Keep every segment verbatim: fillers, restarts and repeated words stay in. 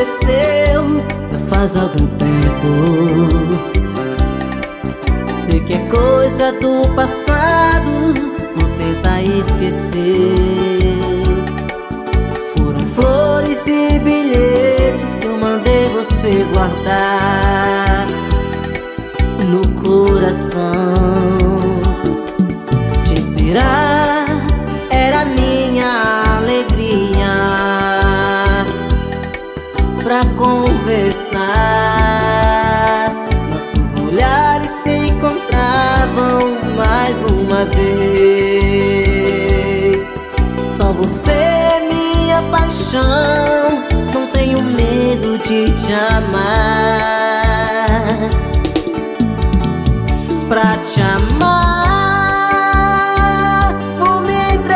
aconteceu faz algum tempo. Sei que é coisa do passado, vou tentar esquecer. Foram flores e bilhetes que eu mandei você guardar no coração. Te esperar era minha alegria pra conversar. Nossos olhares se encontravam mais uma vez. Só você, minha paixão, não tenho medo de te amar. Pra te amar, vou me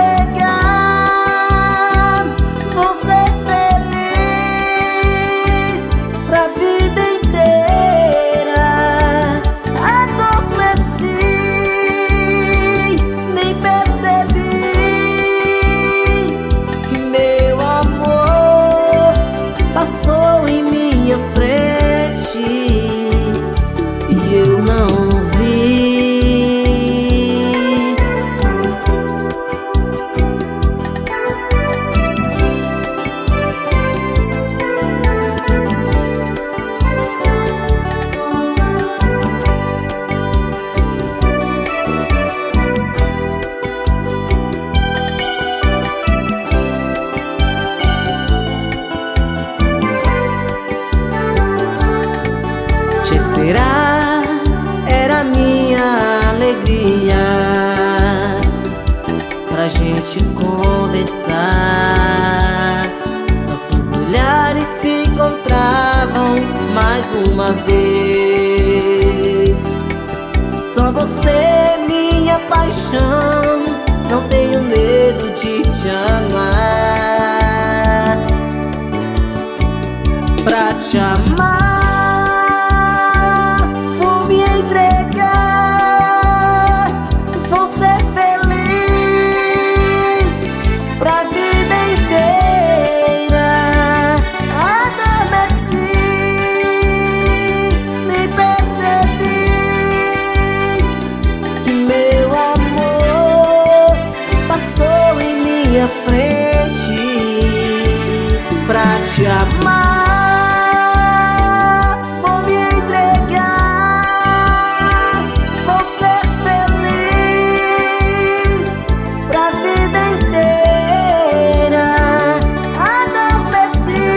entregar, vou ser feliz pra vida inteira. Adormeci, nem percebi que meu amor passou em minha frente e eu não vi. Te esperar era minha alegria pra gente conversar. Nossos olhares se encontravam mais uma vez. Só você, minha paixão, não tenho medo de te amar. Pra te amar, frente pra te amar, vou me entregar, vou ser feliz pra vida inteira. Adormeci,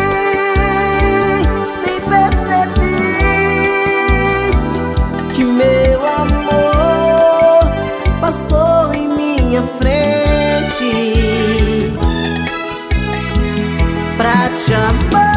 nem percebi que meu amor passou em minha frente pra te amar.